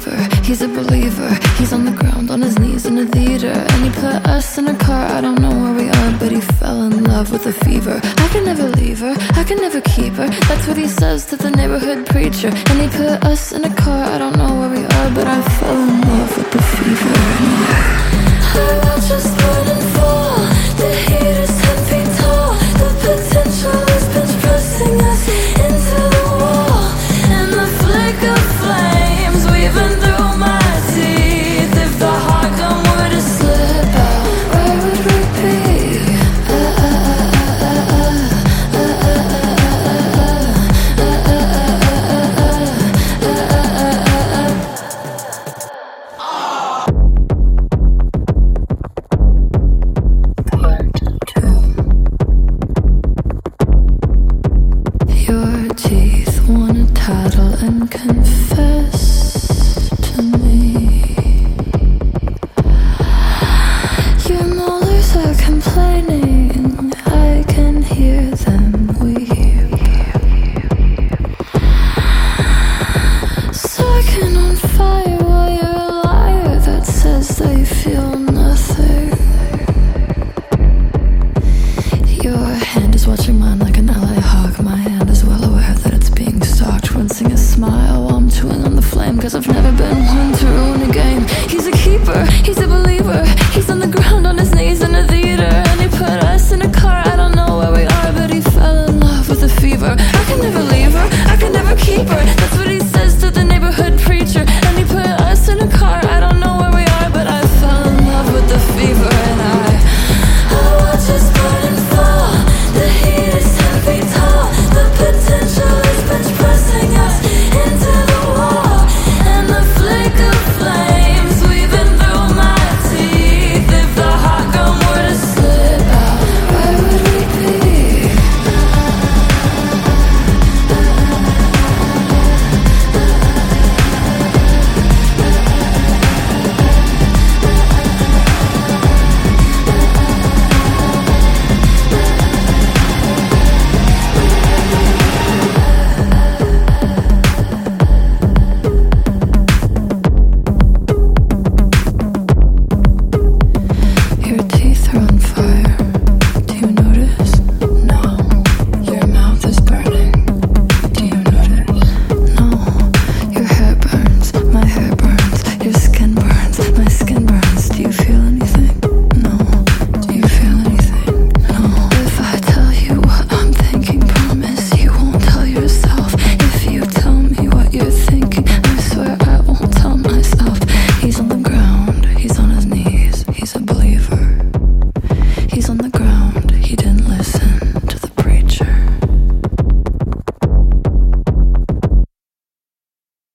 keeper, he's a believer. He's on the ground, on his knees in a theater. And he put us in a car, I don't know where we are, but he fell in love with the fever. I can never leave her, I can never keep her. That's what he says to the neighborhood preacher. And he put us in a car, I don't know where we are, but I fell in love with the fever. I watch us burn and fall. The heat is 10 feet tall. The potential is bench pressing us into the wall. And the flicker flames weaving through my teeth. If the heart gun were to slip out, where would we be? Your teeth wanna tattle and confess to me.